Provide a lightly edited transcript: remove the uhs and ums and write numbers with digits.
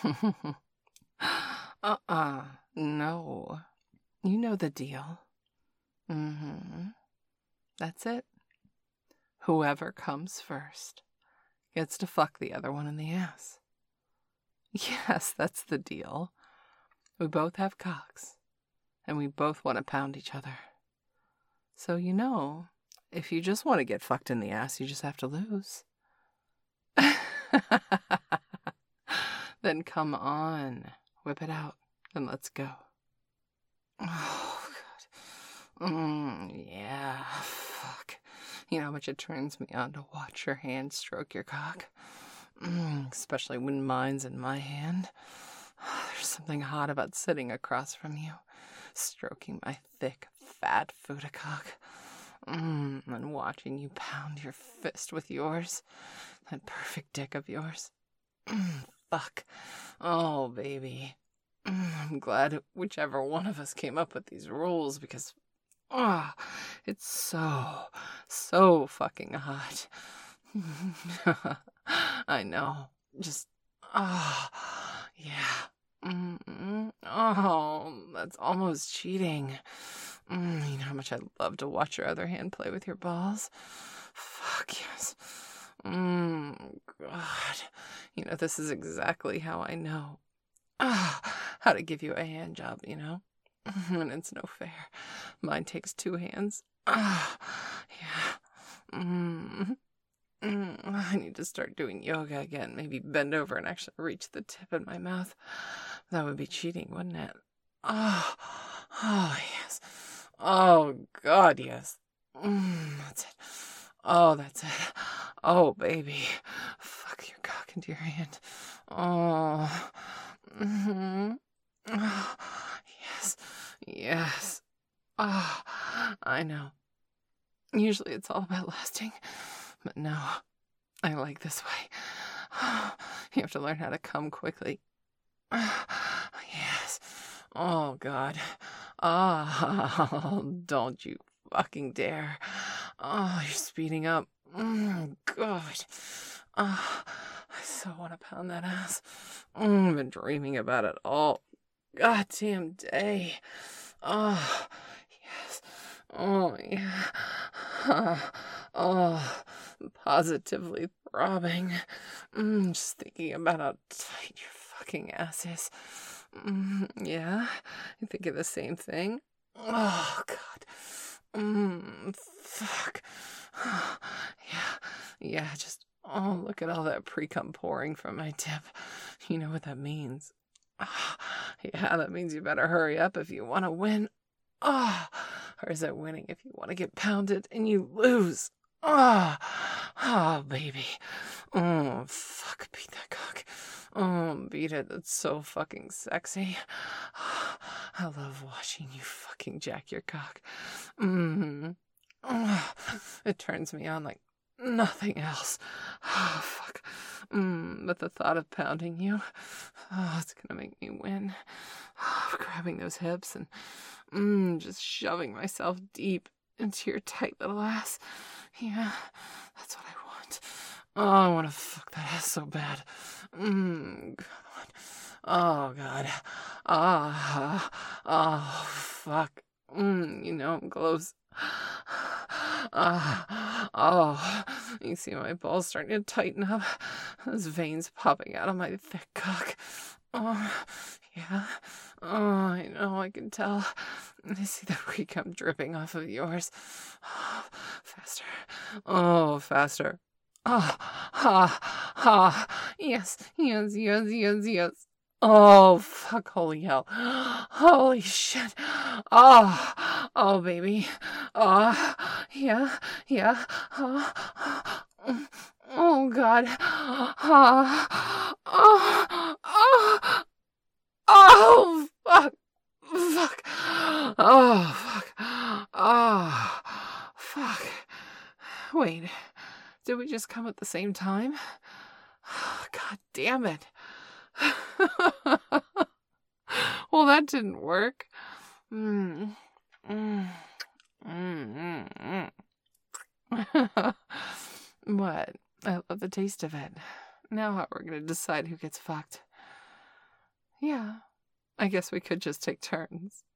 No. You know the deal. That's it. Whoever comes first gets to fuck the other one in the ass. Yes, that's the deal. We both have cocks, and we both want to pound each other. So, if you just want to get fucked in the ass, you just have to lose. Then come on, whip it out, and let's go. Oh, God. Yeah, fuck. You know how much it turns me on to watch your hand stroke your cock? Especially when mine's in my hand. There's something hot about sitting across from you, stroking my thick, fat Fuda cock. And watching you pound your fist with yours. That perfect dick of yours. Fuck. Oh, baby. I'm glad whichever one of us came up with these rules because, it's so fucking hot. I know. Just, yeah. Oh, that's almost cheating. You know how much I'd love to watch your other hand play with your balls? Fuck yes. God. This is exactly how I know how to give you a hand job, And it's no fair. Mine takes 2 hands. Yeah. I need to start doing yoga again. Maybe bend over and actually reach the tip in my mouth. That would be cheating, wouldn't it? Oh, yes. Oh, God, yes. That's it. Oh, that's it. Oh, baby. Fuck your cock into your hand. Oh. Oh, yes. Yes. Oh, I know. Usually it's all about lasting. But no, I like this way. You have to learn how to come quickly. Yes. Oh, God. Oh, don't you fucking dare. Oh, you're speeding up. God. Oh, I so want to pound that ass. I've been dreaming about it all goddamn day. Oh, yes. Oh, yeah. Oh, positively throbbing. Just thinking about how tight your fucking ass is. Yeah? You think of the same thing? Oh, God. Fuck. Yeah, just, look at all that pre-cum pouring from my tip. You know what that means. Yeah, that means you better hurry up if you want to win. Or is that winning if you want to get pounded and you lose? Baby. Oh, fuck, beat that cock. Oh, beat it. That's so fucking sexy. I love watching you fucking jack your cock. It turns me on like nothing else. Oh, fuck. But the thought of pounding you, it's gonna make me win. Grabbing those hips and just shoving myself deep into your tight little ass. Yeah, that's what I want. Oh, I want to fuck that ass so bad. God. Oh, God. Oh, fuck. I'm close. You see my balls starting to tighten up. Those veins popping out of my thick cock. Oh, yeah. Oh, I know, I can tell. I see the pre-cum dripping off of yours. Oh, faster. Oh, faster. Yes. Oh, fuck, holy hell. Holy shit. Oh, baby. Yeah. Oh, God. Oh, fuck. Oh, fuck. Oh, fuck. Wait, did we just come at the same time? God damn it. Well, that didn't work. What? I love the taste of it. Now how we're gonna decide who gets fucked. Yeah, I guess we could just take turns.